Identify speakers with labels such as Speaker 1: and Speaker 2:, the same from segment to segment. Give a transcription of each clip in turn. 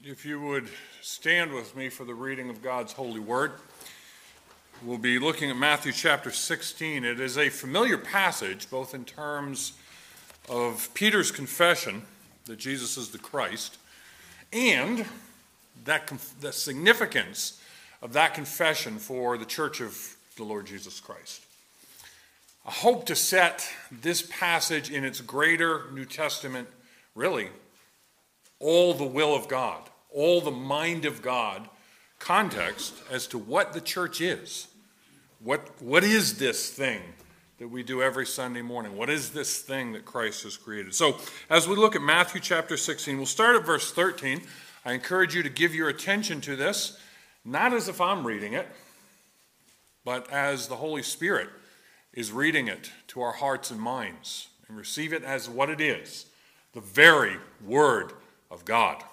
Speaker 1: If you would stand with me for the reading of God's holy word. We'll be looking at Matthew chapter 16. It is a familiar passage, both in terms of Peter's confession that Jesus is the Christ, and the significance of that confession for the church of the Lord Jesus Christ. I hope to set this passage in its greater New Testament, really, all the will of God, all the mind of God context as to what the church is. What is this thing that we do every Sunday morning? What is this thing that Christ has created? So as we look at Matthew chapter 16, we'll start at verse 13. I encourage you to give your attention to this, not as if I'm reading it, but as the Holy Spirit is reading it to our hearts and minds, and receive it as what it is, the very Word of God.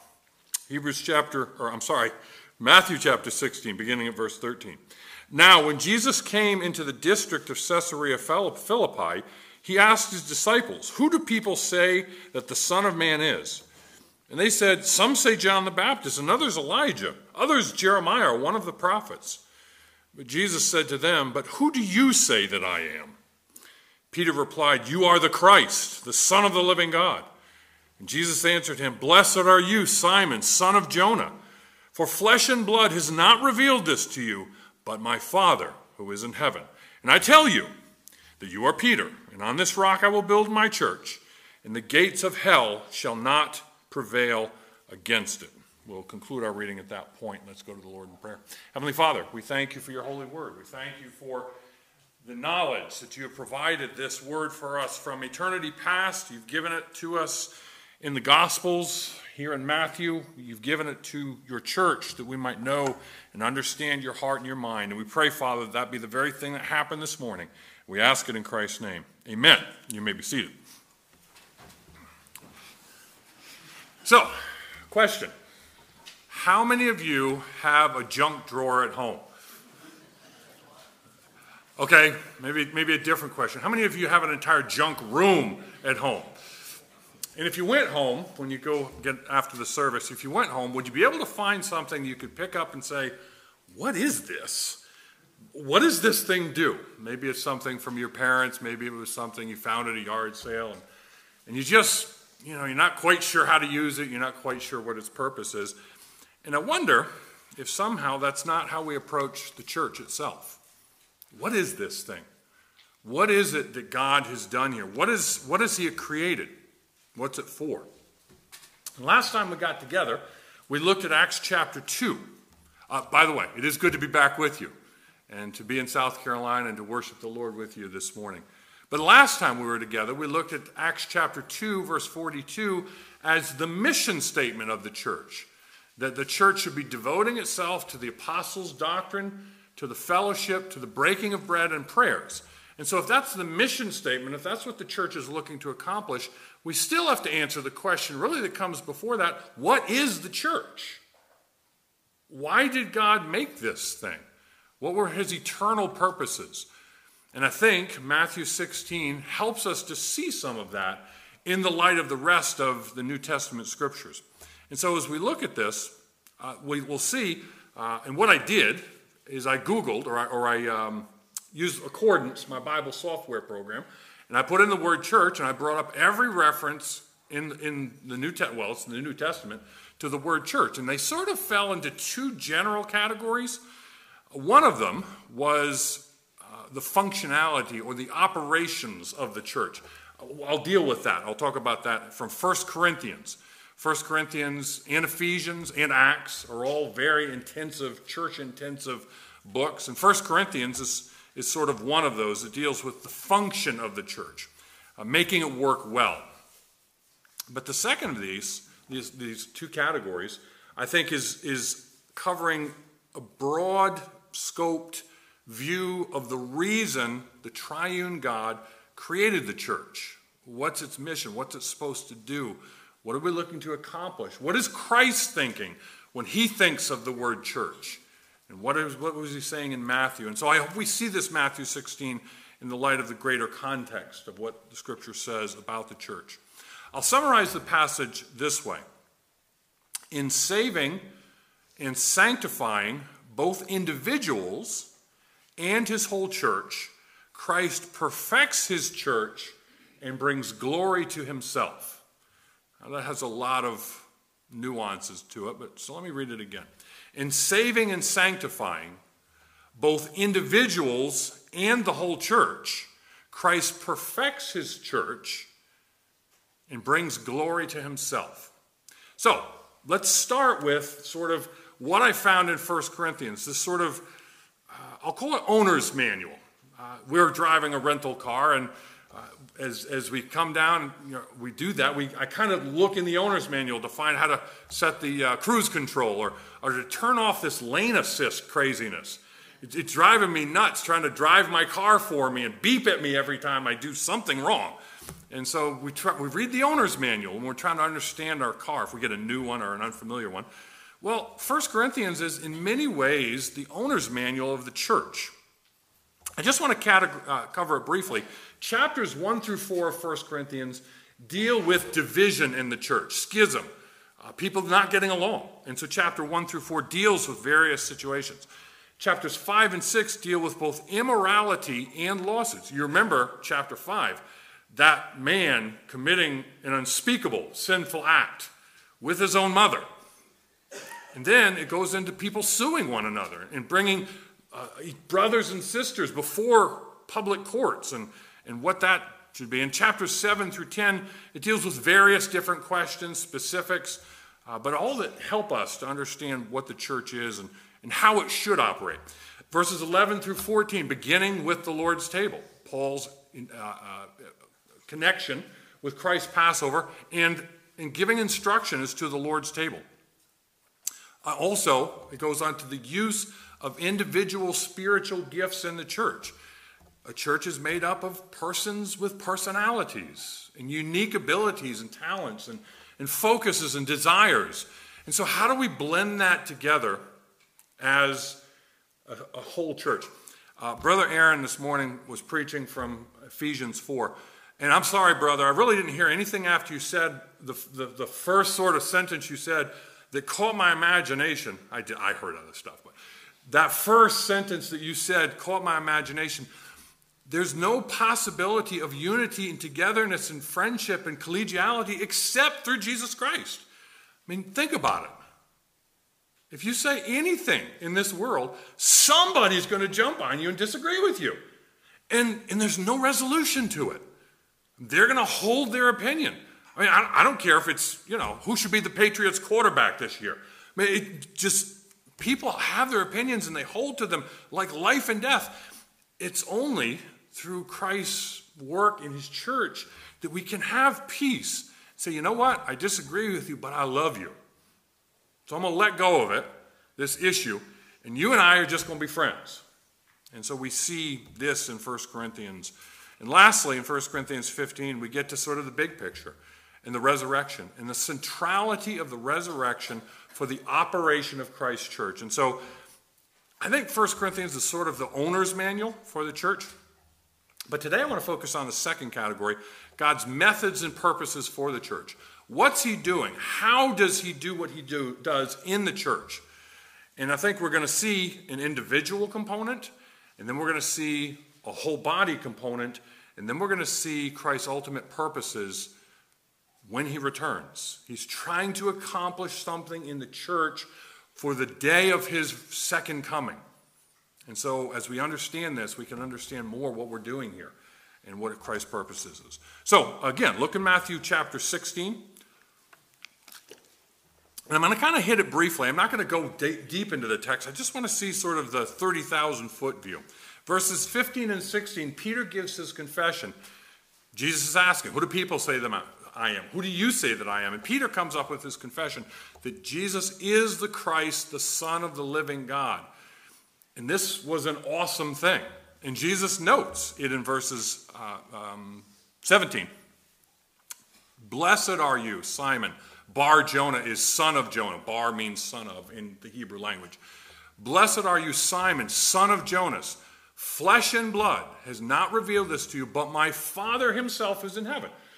Speaker 1: Matthew chapter 16, beginning at verse 13. Now, when Jesus came into the district of Caesarea Philippi, he asked his disciples, "Who do people say that the Son of Man is?" And they said, "Some say John the Baptist, and others Elijah, others Jeremiah, or one of the prophets." But Jesus said to them, "But who do you say that I am?" Peter replied, "You are the Christ, the Son of the living God." And Jesus answered him, "Blessed are you, Simon, son of Jonah, for flesh and blood has not revealed this to you, but my Father who is in heaven. And I tell you that you are Peter, and on this rock I will build my church, and the gates of hell shall not prevail against it." We'll conclude our reading at that point. Let's go to the Lord in prayer. Heavenly Father, we thank you for your holy word. We thank you for the knowledge that you have provided this word for us from eternity past. You've given it to us in the Gospels. Here in Matthew, you've given it to your church that we might know and understand your heart and your mind. And we pray, Father, that be the very thing that happened this morning. We ask it in Christ's name. Amen. You may be seated. So, question. How many of you have a junk drawer at home? Okay, maybe a different question. How many of you have an entire junk room at home? And if you went home, when you go get after the service, if you went home, would you be able to find something you could pick up and say, "What is this? What does this thing do?" Maybe it's something from your parents. Maybe it was something you found at a yard sale. And you just, you're not quite sure how to use it. You're not quite sure what its purpose is. And I wonder if somehow that's not how we approach the church itself. What is this thing? What is it that God has done here? What has he created? What's it for? And last time we got together, we looked at Acts chapter 2. By the way, it is good to be back with you and to be in South Carolina and to worship the Lord with you this morning. But last time we were together, we looked at Acts chapter 2, verse 42, as the mission statement of the church. That the church should be devoting itself to the apostles' doctrine, to the fellowship, to the breaking of bread and prayers. And so if that's the mission statement, if that's what the church is looking to accomplish, we still have to answer the question really that comes before that: what is the church? Why did God make this thing? What were his eternal purposes? And I think Matthew 16 helps us to see some of that in the light of the rest of the New Testament scriptures. And so as we look at this, we will see, and what I did is I Googled, or I used Accordance, my Bible software program, and I put in the word church, and I brought up every reference in the New Testament, it's in the New Testament, to the word church. And they sort of fell into two general categories. One of them was the functionality or the operations of the church. I'll deal with that. I'll talk about that from 1 Corinthians. 1 Corinthians and Ephesians and Acts are all very intensive, church-intensive books. And 1 Corinthians is sort of one of those that deals with the function of the church, making it work well. But the second of these two categories, I think, is covering a broad-scoped view of the reason the triune God created the church. What's its mission? What's it supposed to do? What are we looking to accomplish? What is Christ thinking when he thinks of the word church? And what was he saying in Matthew? And so I hope we see this Matthew 16 in the light of the greater context of what the scripture says about the church. I'll summarize the passage this way. In saving and sanctifying both individuals and his whole church, Christ perfects his church and brings glory to himself. Now that has a lot of nuances to it, so let me read it again. In saving and sanctifying both individuals and the whole church, Christ perfects his church and brings glory to himself. So, let's start with sort of what I found in 1 Corinthians, this sort of, I'll call it owner's manual. We're driving a rental car, and as we come down, we do that. I kind of look in the owner's manual to find how to set the cruise control or to turn off this lane assist craziness. It's driving me nuts trying to drive my car for me and beep at me every time I do something wrong. And so we read the owner's manual when we're trying to understand our car, if we get a new one or an unfamiliar one. Well, 1 Corinthians is in many ways the owner's manual of the church. I just want to cover it briefly. Chapters 1 through 4 of 1 Corinthians deal with division in the church, schism, people not getting along. And so chapter 1 through 4 deals with various situations. Chapters 5 and 6 deal with both immorality and lawsuits. You remember chapter 5, that man committing an unspeakable sinful act with his own mother. And then it goes into people suing one another and bringing brothers and sisters before public courts and what that should be. In chapters 7 through 10, it deals with various different questions, specifics, but all that help us to understand what the church is and how it should operate. Verses 11 through 14, beginning with the Lord's table, Paul's connection with Christ's Passover and giving instruction as to the Lord's table. Also, it goes on to the use of individual spiritual gifts in the church. A church is made up of persons with personalities and unique abilities and talents and focuses and desires. And so how do we blend that together as a whole church? Brother Aaron this morning was preaching from Ephesians 4. And I'm sorry, brother, I really didn't hear anything after you said the first sort of sentence you said that caught my imagination. I heard other stuff, but that first sentence that you said caught my imagination. There's no possibility of unity and togetherness and friendship and collegiality except through Jesus Christ. I mean, think about it. If you say anything in this world, somebody's going to jump on you and disagree with you. And there's no resolution to it. They're going to hold their opinion. I mean, I don't care if it's, who should be the Patriots quarterback this year. I mean, people have their opinions and they hold to them like life and death. It's only through Christ's work in his church that we can have peace. Say, you know what? I disagree with you, but I love you. So I'm going to let go of it, this issue, and you and I are just going to be friends. And so we see this in 1 Corinthians. And lastly, in 1 Corinthians 15, we get to sort of the big picture and the resurrection and the centrality of the resurrection for the operation of Christ's church. And so I think 1 Corinthians is sort of the owner's manual for the church. But today I want to focus on the second category, God's methods and purposes for the church. What's he doing? How does he do what he does in the church? And I think we're going to see an individual component, and then we're going to see a whole body component, and then we're going to see Christ's ultimate purposes when he returns. He's trying to accomplish something in the church for the day of his second coming. And so as we understand this, we can understand more what we're doing here and what Christ's purposes is. So again, look in Matthew chapter 16. And I'm going to kind of hit it briefly. I'm not going to go deep into the text. I just want to see sort of the 30,000-foot view. Verses 15 and 16, Peter gives his confession. Jesus is asking, who do people say that I am? Who do you say that I am? And Peter comes up with his confession that Jesus is the Christ, the Son of the living God. And this was an awesome thing. And Jesus notes it in verses 17. Blessed are you, Simon. Bar Jonah is son of Jonah. Bar means son of in the Hebrew language. Blessed are you, Simon, son of Jonas. Flesh and blood has not revealed this to you, but my Father himself is in heaven.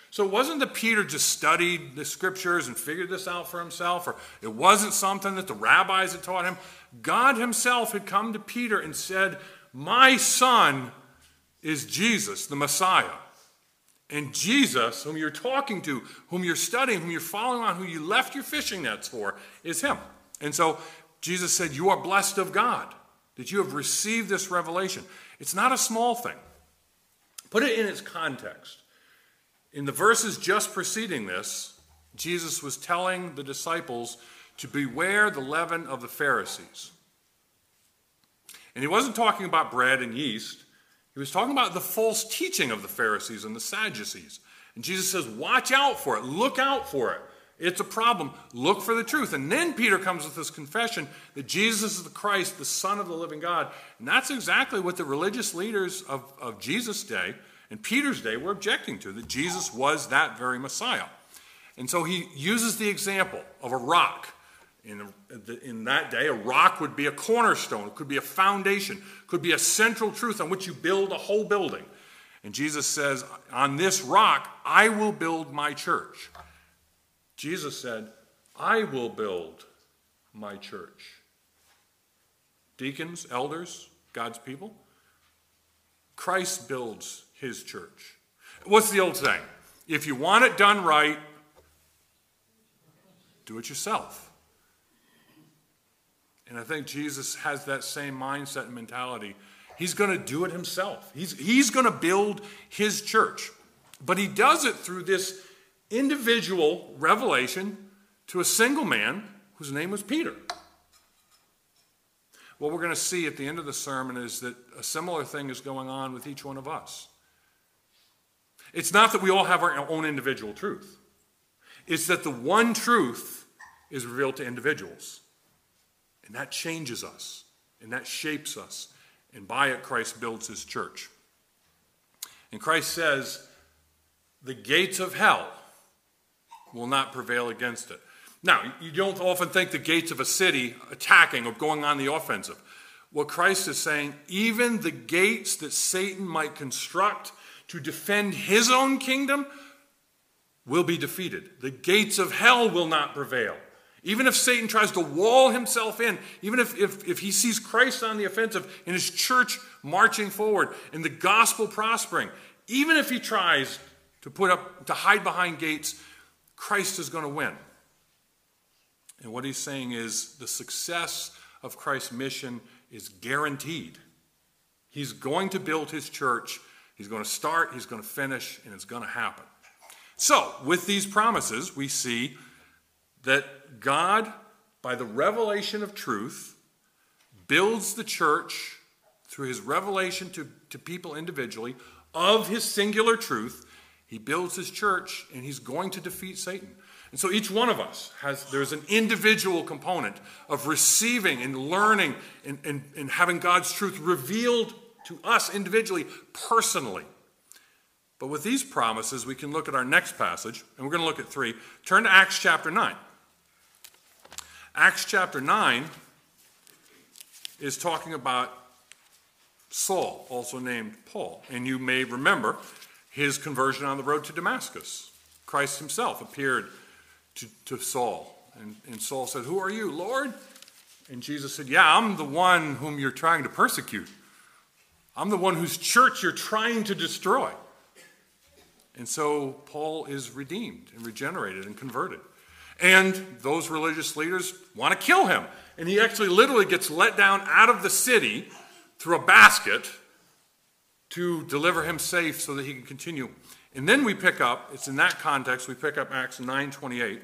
Speaker 1: So it wasn't that Peter just studied the scriptures and figured this out for himself, or it wasn't something that the rabbis had taught him. God himself had come to Peter and said, my son is Jesus, the Messiah. And Jesus, whom you're talking to, whom you're studying, whom you're following on, who you left your fishing nets for, is him. And so Jesus said, you are blessed of God that you have received this revelation. It's not a small thing. Put it in its context. In the verses just preceding this, Jesus was telling the disciples to beware the leaven of the Pharisees. And he wasn't talking about bread and yeast. He was talking about the false teaching of the Pharisees and the Sadducees. And Jesus says, watch out for it. Look out for it. It's a problem. Look for the truth. And then Peter comes with this confession that Jesus is the Christ, the Son of the living God. And that's exactly what the religious leaders of Jesus' day and Peter's day were objecting to, that Jesus was that very Messiah. And so he uses the example of a rock. In that day, a rock would be a cornerstone. It could be a foundation. It could be a central truth on which you build a whole building. And Jesus says, on this rock, I will build my church. Jesus said, I will build my church. Deacons, elders, God's people. Christ builds his church. What's the old saying? If you want it done right, do it yourself. And I think Jesus has that same mindset and mentality. He's going to do it himself. He's going to build his church. But he does it through this individual revelation to a single man whose name was Peter. What we're going to see at the end of the sermon is that a similar thing is going on with each one of us. It's not that we all have our own individual truth. It's that the one truth is revealed to individuals. And that changes us. And that shapes us. And by it, Christ builds his church. And Christ says, the gates of hell will not prevail against it. Now, you don't often think the gates of a city attacking or going on the offensive. What Christ is saying, even the gates that Satan might construct to defend his own kingdom will be defeated. The gates of hell will not prevail. Even if Satan tries to wall himself in, even if he sees Christ on the offensive and his church marching forward and the gospel prospering, even if he tries to hide behind gates, Christ is going to win. And what he's saying is the success of Christ's mission is guaranteed. He's going to build his church. He's going to start, he's going to finish, and it's going to happen. So, with these promises, we see that God, by the revelation of truth, builds the church through his revelation to people individually of his singular truth. He builds his church, and he's going to defeat Satan. And so each one of us there's an individual component of receiving and learning and having God's truth revealed to us individually, personally. But with these promises, we can look at our next passage, and we're going to look at 3. Turn to Acts chapter 9. Acts chapter 9 is talking about Saul, also named Paul. And you may remember his conversion on the road to Damascus. Christ himself appeared to Saul. And Saul said, "Who are you, Lord?" And Jesus said, "Yeah, I'm the one whom you're trying to persecute. I'm the one whose church you're trying to destroy." And so Paul is redeemed and regenerated and converted. And those religious leaders want to kill him. And he actually literally gets let down out of the city through a basket to deliver him safe so that he can continue. And then we pick up, it's in that context, we pick up Acts 9:28.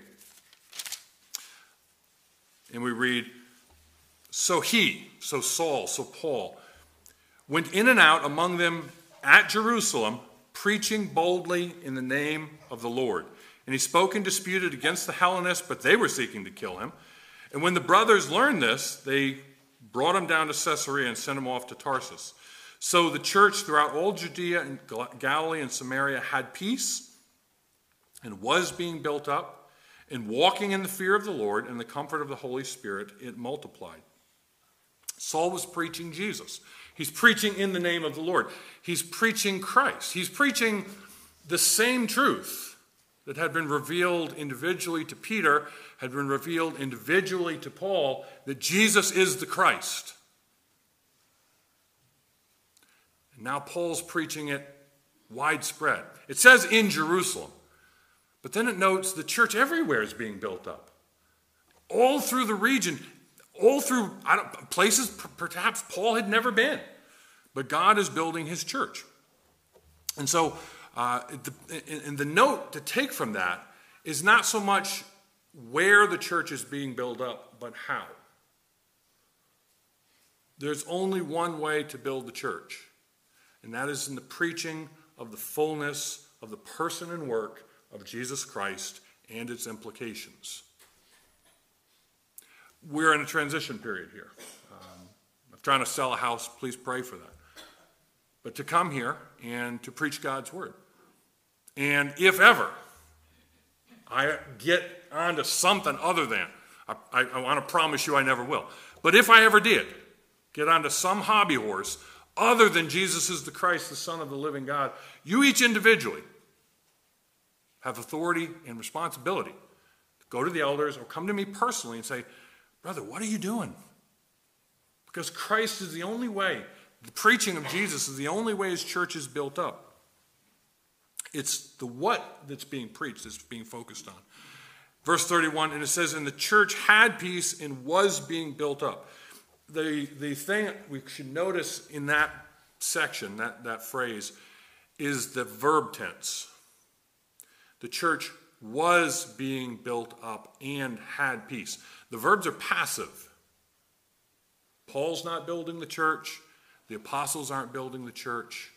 Speaker 1: And we read, So Paul, went in and out among them at Jerusalem, preaching boldly in the name of the Lord. And he spoke and disputed against the Hellenists, but they were seeking to kill him. And when the brothers learned this, they brought him down to Caesarea and sent him off to Tarsus. So the church throughout all Judea and Galilee and Samaria had peace and was being built up, and walking in the fear of the Lord and the comfort of the Holy Spirit, it multiplied. Saul was preaching Jesus. He's preaching in the name of the Lord. He's preaching Christ. He's preaching the same truth that had been revealed individually to Peter, had been revealed individually to Paul, that Jesus is the Christ. And now Paul's preaching it widespread. It says in Jerusalem, but then it notes the church everywhere is being built up. All through the region, all through places perhaps Paul had never been. But God is building his church. And so the note to take from that is not so much where the church is being built up, but how. There's only one way to build the church, and that is in the preaching of the fullness of the person and work of Jesus Christ and its implications. We're in a transition period here. I'm trying to sell a house. Please pray for that. But to come here and to preach God's word. And if ever I get onto something other than, I want to promise you I never will, but if I ever did get onto some hobby horse other than Jesus is the Christ, the Son of the living God, you each individually have authority and responsibility to go to the elders or come to me personally and say, brother, what are you doing? Because Christ is the only way. The preaching of Jesus is the only way his church is built up. It's the what that's being preached, that's being focused on. Verse 31, and it says, and the church had peace and was being built up. The thing we should notice in that section, that phrase, is the verb tense. The church was being built up and had peace. The verbs are passive. Paul's not building the church. The apostles aren't building the church.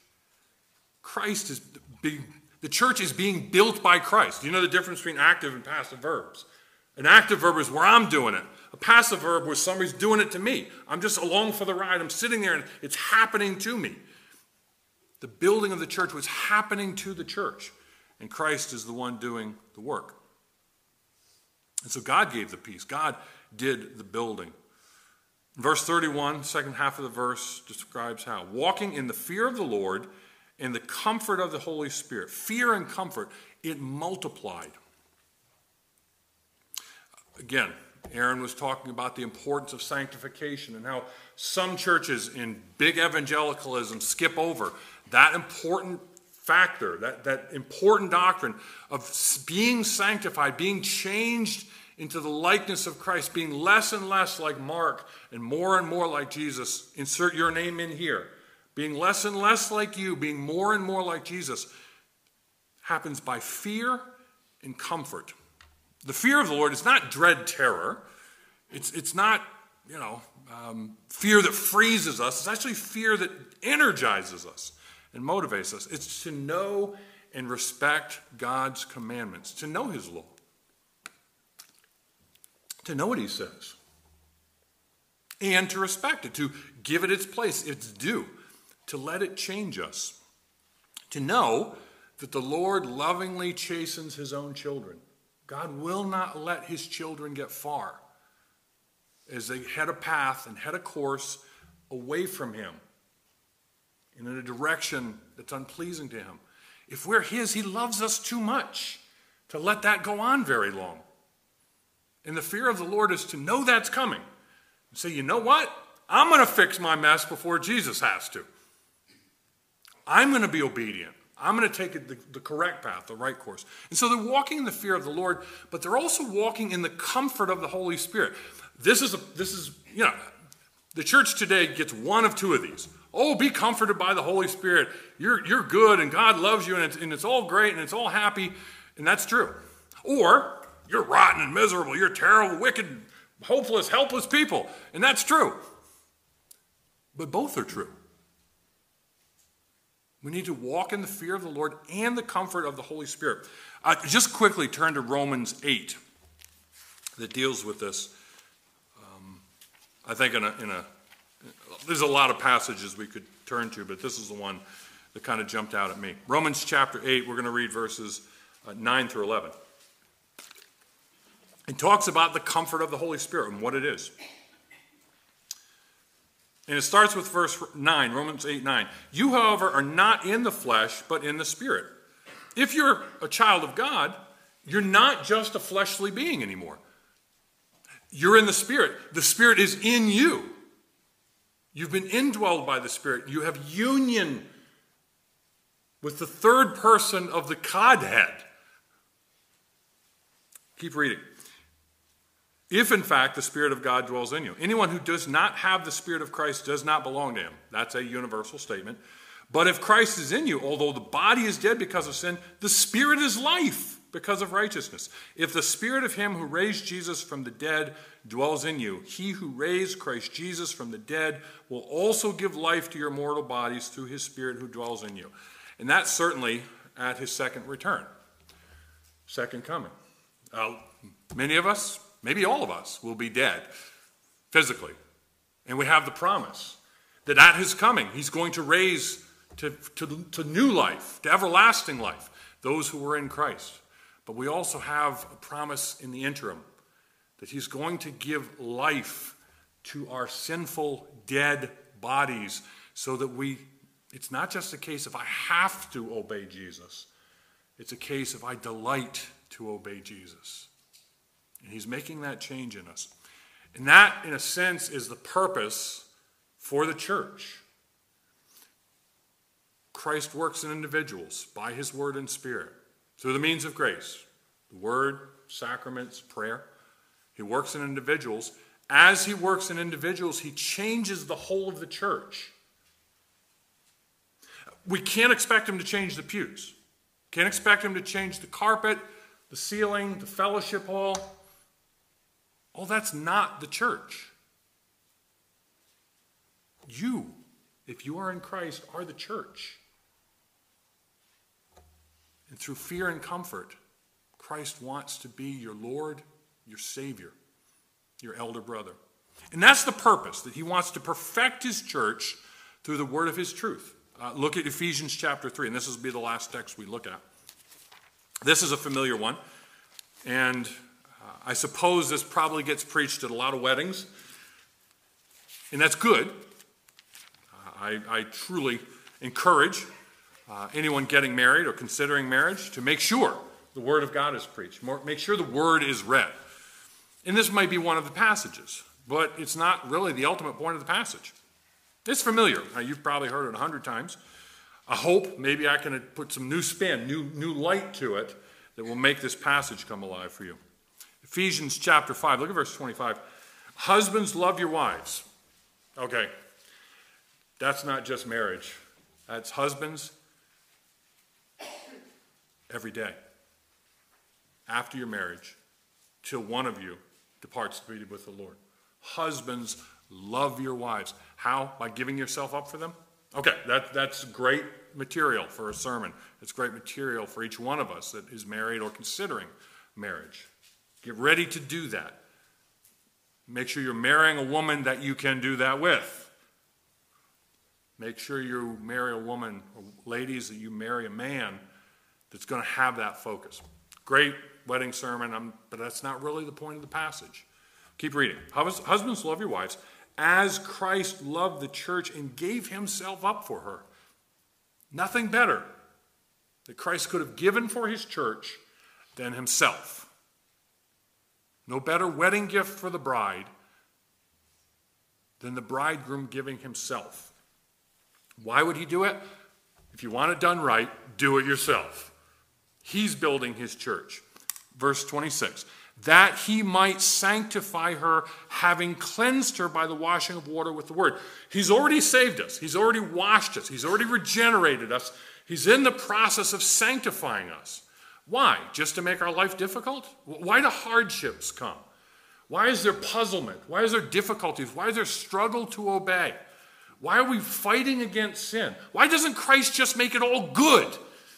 Speaker 1: The church is being built by Christ. You know the difference between active and passive verbs? An active verb is where I'm doing it. A passive verb where somebody's doing it to me. I'm just along for the ride. I'm sitting there and it's happening to me. The building of the church was happening to the church. And Christ is the one doing the work. And so God gave the peace. God did the building. Verse 31, second half of the verse, describes how. Walking in the fear of the Lord and the comfort of the Holy Spirit. Fear and comfort, it multiplied. Again, Aaron was talking about the importance of sanctification and how some churches in big evangelicalism skip over that important factor, that important doctrine of being sanctified, being changed into the likeness of Christ, being less and less like Mark and more like Jesus. Insert your name in here. Being less and less like you, being more and more like Jesus, happens by fear and comfort. The fear of the Lord is not dread terror. It's not, fear that freezes us. It's actually fear that energizes us and motivates us. It's to know and respect God's commandments, to know his law, to know what he says, and to respect it, to give it its place, its due, to let it change us, to know that the Lord lovingly chastens his own children. God will not let his children get far as they head a path and head a course away from him and in a direction that's unpleasing to him. If we're his, he loves us too much to let that go on very long. And the fear of the Lord is to know that's coming and say, you know what? I'm going to fix my mess before Jesus has to. I'm going to be obedient. I'm going to take it the correct path, the right course. And so they're walking in the fear of the Lord, but they're also walking in the comfort of the Holy Spirit. This is the church today gets one of two of these. Oh, be comforted by the Holy Spirit. You're good and God loves you and it's all great and it's all happy. And that's true. Or you're rotten and miserable. You're terrible, wicked, hopeless, helpless people. And that's true. But both are true. We need to walk in the fear of the Lord and the comfort of the Holy Spirit. Just quickly turn to Romans 8 that deals with this. I think there's a lot of passages we could turn to, but this is the one that kind of jumped out at me. Romans chapter 8, we're going to read verses 9 through 11. It talks about the comfort of the Holy Spirit and what it is. And it starts with verse 9, Romans 8:9. You, however, are not in the flesh, but in the Spirit. If you're a child of God, You're not just a fleshly being anymore. You're in the Spirit. The Spirit is in you. You've been indwelled by the Spirit. You have union with the third person of the Godhead. Keep reading. If, in fact, the Spirit of God dwells in you. Anyone who does not have the Spirit of Christ does not belong to him. That's a universal statement. But if Christ is in you, although the body is dead because of sin, the Spirit is life because of righteousness. If the Spirit of him who raised Jesus from the dead dwells in you, he who raised Christ Jesus from the dead will also give life to your mortal bodies through his Spirit who dwells in you. And that's certainly at his second return, second coming. Many of us, maybe all of us, will be dead physically. And we have the promise that at his coming, he's going to raise to new life, to everlasting life, those who were in Christ. But we also have a promise in the interim that he's going to give life to our sinful, dead bodies so that it's not just a case of I have to obey Jesus. It's a case of I delight to obey Jesus. And he's making that change in us. And that, in a sense, is the purpose for the church. Christ works in individuals by his word and Spirit through the means of grace, the word, sacraments, prayer. He works in individuals. As he works in individuals, he changes the whole of the church. We can't expect him to change the pews. Can't expect him to change the carpet, the ceiling, the fellowship hall. All that's not the church. You, if you are in Christ, are the church. And through fear and comfort, Christ wants to be your Lord, your Savior, your elder brother. And that's the purpose, that he wants to perfect his church through the word of his truth. Look at Ephesians chapter 3, and this will be the last text we look at. This is a familiar one, and I suppose this probably gets preached at a lot of weddings, and that's good. I truly encourage anyone getting married or considering marriage to make sure the Word of God is preached. Make sure the Word is read. And this might be one of the passages, but it's not really the ultimate point of the passage. It's familiar. You've probably heard it 100 times. I hope maybe I can put some new spin, new light to it that will make this passage come alive for you. Ephesians chapter 5, look at verse 25. Husbands, love your wives. Okay, that's not just marriage. That's husbands every day. After your marriage, till one of you departs to be with the Lord. Husbands, love your wives. How? By giving yourself up for them? Okay, that's great material for a sermon. It's great material for each one of us that is married or considering marriage. Get ready to do that. Make sure you're marrying a woman that you can do that with. Make sure you marry a woman, or ladies, that you marry a man that's going to have that focus. Great wedding sermon, but that's not really the point of the passage. Keep reading. Husbands, love your wives, as Christ loved the church and gave himself up for her. Nothing better that Christ could have given for his church than himself. No better wedding gift for the bride than the bridegroom giving himself. Why would he do it? If you want it done right, do it yourself. He's building his church. Verse 26, that he might sanctify her, having cleansed her by the washing of water with the word. He's already saved us. He's already washed us. He's already regenerated us. He's in the process of sanctifying us. Why? Just to make our life difficult? Why do hardships come? Why is there puzzlement? Why is there difficulties? Why is there struggle to obey? Why are we fighting against sin? Why doesn't Christ just make it all good?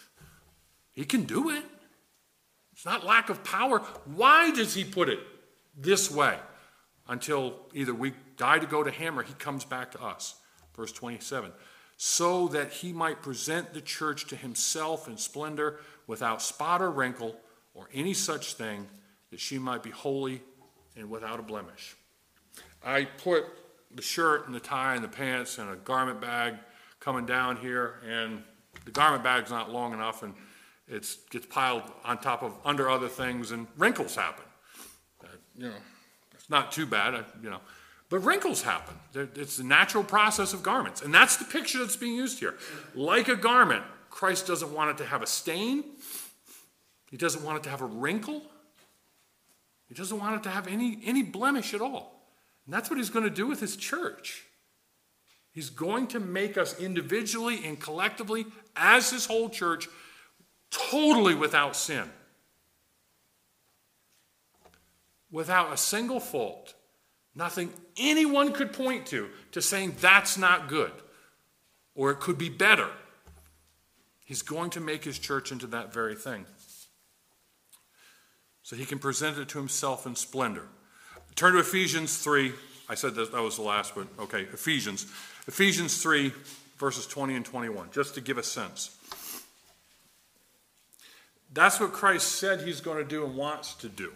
Speaker 1: He can do it. It's not lack of power. Why does he put it this way? Until either we die to go to him or he comes back to us. Verse 27. So that he might present the church to himself in splendor, without spot or wrinkle or any such thing, that she might be holy and without a blemish. I put the shirt and the tie and the pants and a garment bag coming down here, and the garment bag's not long enough, and It gets piled on top of under other things, and wrinkles happen. It's not too bad, but wrinkles happen. It's the natural process of garments, and that's the picture that's being used here. Like a garment, Christ doesn't want it to have a stain. He doesn't want it to have a wrinkle. He doesn't want it to have any blemish at all. And that's what he's going to do with his church. He's going to make us individually and collectively, as his whole church, totally without sin. Without a single fault. Nothing anyone could point to saying that's not good or it could be better. He's going to make his church into that very thing. So he can present it to himself in splendor. Turn to Ephesians 3. I said that was the last, but okay, Ephesians 3, verses 20 and 21, just to give a sense. That's what Christ said he's going to do and wants to do.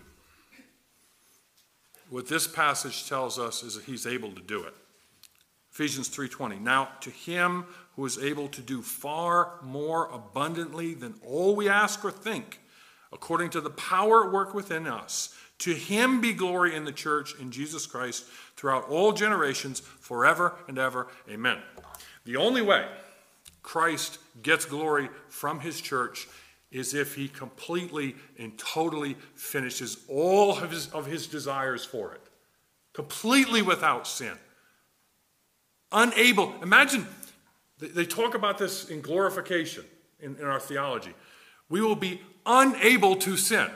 Speaker 1: What this passage tells us is that he's able to do it. Ephesians 3:20. Now to him who is able to do far more abundantly than all we ask or think, according to the power at work within us, to him be glory in the church in Jesus Christ throughout all generations, forever and ever. Amen. The only way Christ gets glory from his church is if he completely and totally finishes all of his desires for it. Completely without sin. Unable. Imagine, they talk about this in glorification in our theology. We will be unable to sin.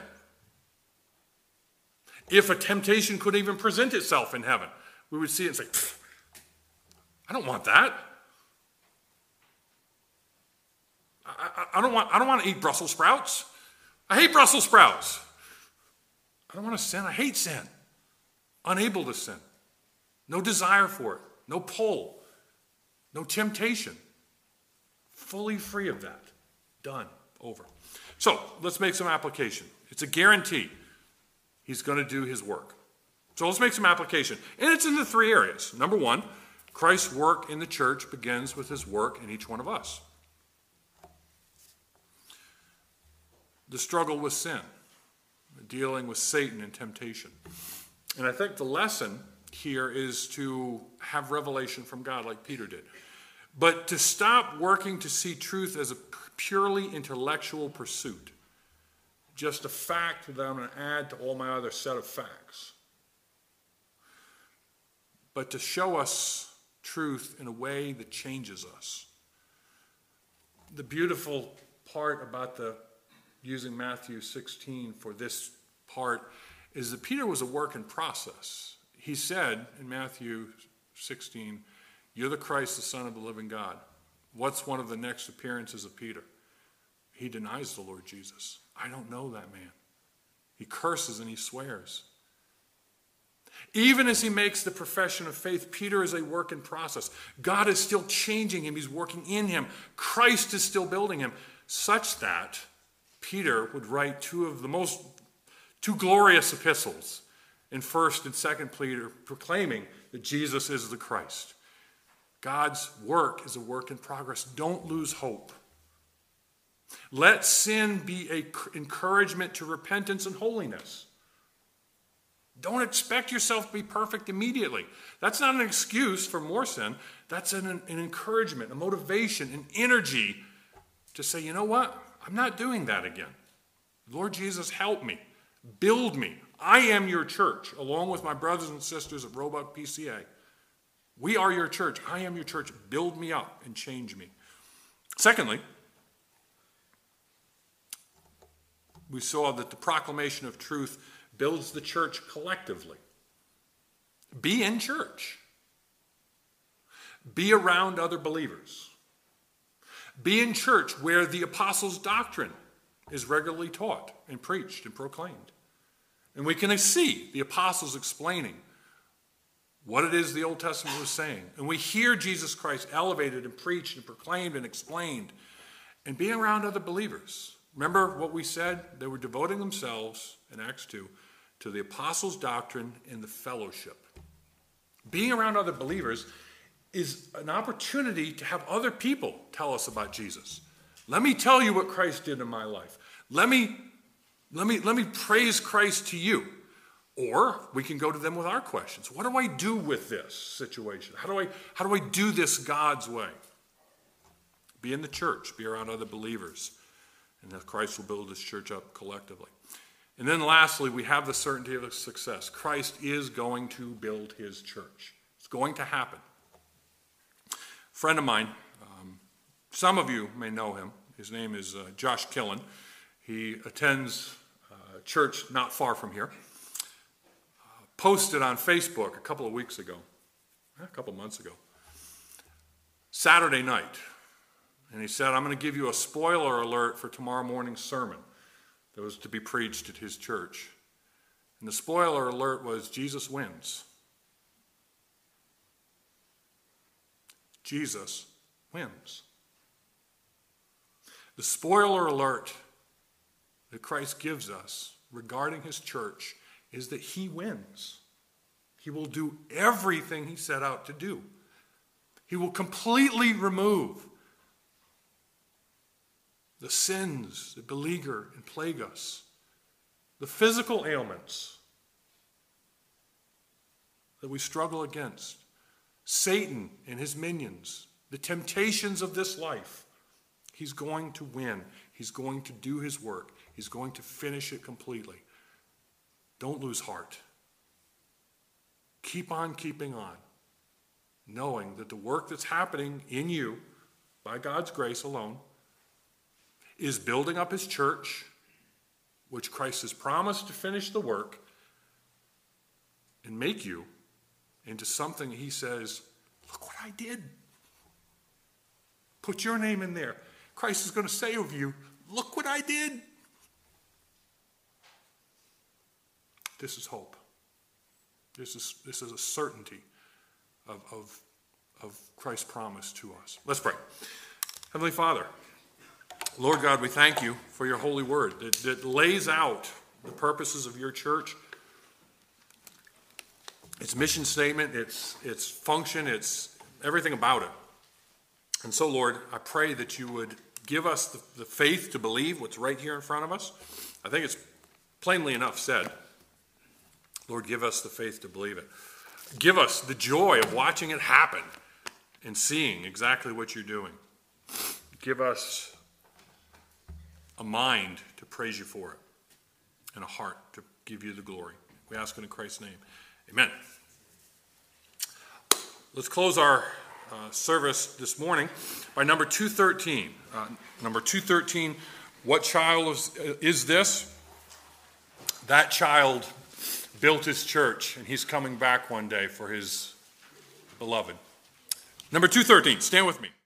Speaker 1: If a temptation could even present itself in heaven, we would see it and say, I don't want that. I don't want to eat Brussels sprouts. I hate Brussels sprouts. I don't want to sin. I hate sin. Unable to sin. No desire for it. No pull. No temptation. Fully free of that. Done. Over. So let's make some application. It's a guarantee he's going to do his work. So let's make some application. And it's in the three areas. Number one, Christ's work in the church begins with his work in each one of us. The struggle with sin, dealing with Satan and temptation. And I think the lesson here is to have revelation from God like Peter did. But to stop working to see truth as a purely intellectual pursuit. Just a fact that I'm going to add to all my other set of facts. But to show us truth in a way that changes us. The beautiful part about using Matthew 16 for this part is that Peter was a work in process. He said in Matthew 16, you're the Christ, the Son of the living God. What's one of the next appearances of Peter? He denies the Lord Jesus. I don't know that man. He curses and he swears. Even as he makes the profession of faith, Peter is a work in process. God is still changing him. He's working in him. Christ is still building him, such that Peter would write two glorious epistles in 1st and 2nd Peter, proclaiming that Jesus is the Christ. God's work is a work in progress. Don't lose hope. Let sin be an encouragement to repentance and holiness. Don't expect yourself to be perfect immediately. That's not an excuse for more sin. That's an encouragement, a motivation, an energy to say, you know what? I'm not doing that again. Lord Jesus, help me. Build me. I am your church, along with my brothers and sisters at Roebuck PCA. We are your church. I am your church. Build me up and change me. Secondly, we saw that the proclamation of truth builds the church collectively. Be in church. Be around other believers. Be in church where the apostles' doctrine is regularly taught and preached and proclaimed. And we can see the apostles explaining what it is the Old Testament was saying. And we hear Jesus Christ elevated and preached and proclaimed and explained. And being around other believers. Remember what we said? They were devoting themselves, in Acts 2, to the apostles' doctrine and the fellowship. Being around other believers is an opportunity to have other people tell us about Jesus. Let me tell you what Christ did in my life. Let me praise Christ to you. Or we can go to them with our questions. What do I do with this situation? How do I do this God's way? Be in the church. Be around other believers. And that Christ will build his church up collectively. And then lastly, we have the certainty of success. Christ is going to build his church. It's going to happen. A friend of mine, some of you may know him. His name is Josh Killen. He attends church not far from here. Posted on Facebook a couple of months ago, Saturday night. And he said, I'm going to give you a spoiler alert for tomorrow morning's sermon that was to be preached at his church. And the spoiler alert was, Jesus wins. Jesus wins. The spoiler alert that Christ gives us regarding his church is that he wins. He will do everything he set out to do. He will completely remove the sins that beleaguer and plague us, the physical ailments that we struggle against, Satan and his minions, the temptations of this life. He's going to win. He's going to do his work. He's going to finish it completely. Don't lose heart. Keep on keeping on, knowing that the work that's happening in you, by God's grace alone, is building up his church, which Christ has promised to finish the work and make you into something he says, look what I did. Put your name in there. Christ is going to say of you, look what I did. This is hope. This is a certainty of Christ's promise to us. Let's pray. Heavenly Father, Lord God, we thank you for your holy word that lays out the purposes of your church, its mission statement, its function, its everything about it. And so, Lord, I pray that you would give us the faith to believe what's right here in front of us. I think it's plainly enough said. Lord, give us the faith to believe it. Give us the joy of watching it happen and seeing exactly what you're doing. Give us a mind to praise you for it and a heart to give you the glory. We ask in Christ's name. Amen. Let's close our service this morning by number 213. Number 213, what child is this? That child built his church, and he's coming back one day for his beloved. Number 213, stand with me.